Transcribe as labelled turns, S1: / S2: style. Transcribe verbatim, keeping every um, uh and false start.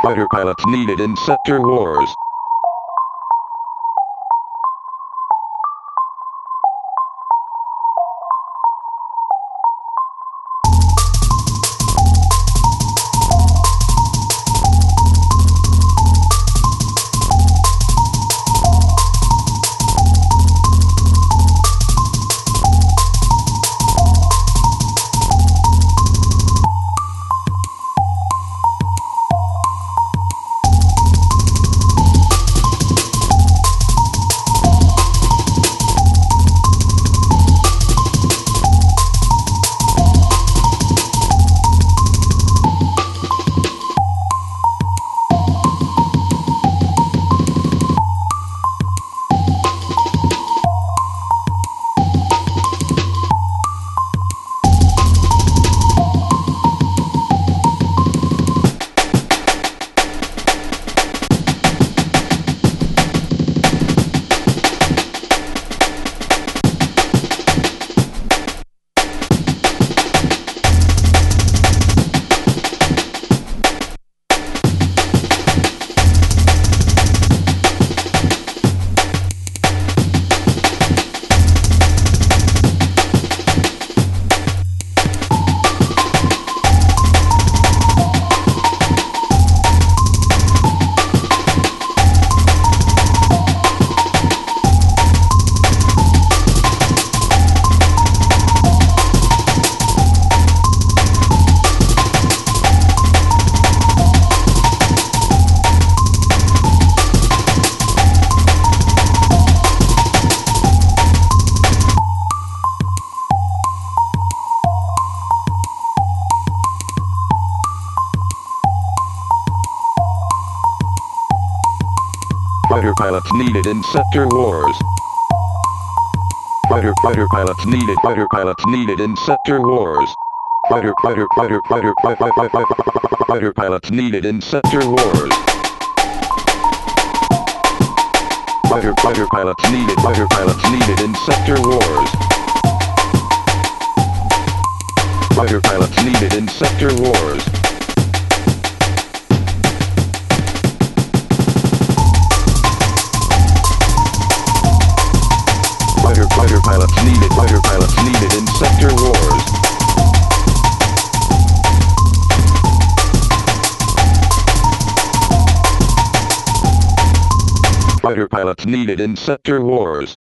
S1: fighter pilots needed in sector wars. Fighter pilots needed in sector wars. Fighter fighter pilots needed. Fighter pilots needed in sector wars. Fighter fighter fighter fighter fighter fighter fighter pilots needed in sector wars. Fighter fighter pilots needed. Fighter pilots needed in sector wars. Fighter pilots needed in sector wars. Fighter fighter pilots needed. Fighter pilots needed in sector wars. Fighter pilots needed in sector wars.